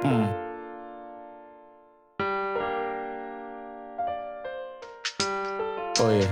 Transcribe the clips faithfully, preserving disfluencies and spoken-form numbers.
Mm. Oye,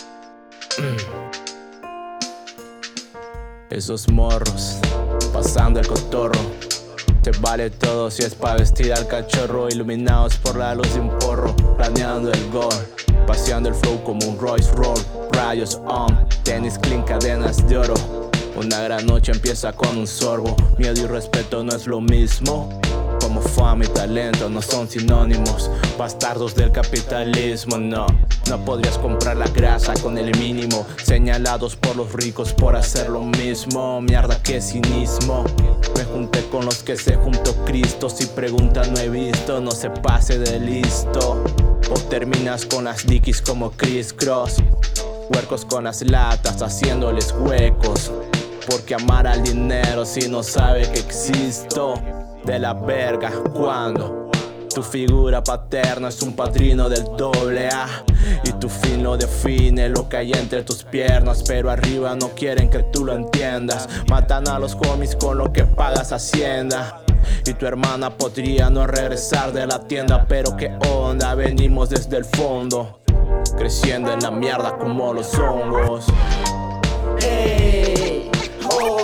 esos morros, pasando el cotorro. Te vale todo si es pa' vestir al cachorro. Iluminados por la luz de un porro, planeando el gol, paseando el flow como un Royce Roll. Rayos on, tenis clean, cadenas de oro. Una gran noche empieza con un sorbo. Miedo y respeto no es lo mismo. Como fama y talento no son sinónimos. Bastardos del capitalismo, no. No podrías comprar la grasa con el mínimo. Señalados por los ricos por hacer lo mismo. Mierda, qué cinismo. Me junté con los que se juntó Cristo. Si preguntan no he visto, no se pase de listo. O terminas con las dickies como Chris Cross. Huercos con las latas haciéndoles huecos. Porque amar al dinero si no sabe que existo. De la verga, cuando tu figura paterna es un padrino del doble A y tu fin lo define lo que hay entre tus piernas. Pero arriba no quieren que tú lo entiendas. Matan a los homies con lo que pagas Hacienda. Y tu hermana podría no regresar de la tienda. Pero qué onda, venimos desde el fondo, creciendo en la mierda como los hongos. Hey, oh.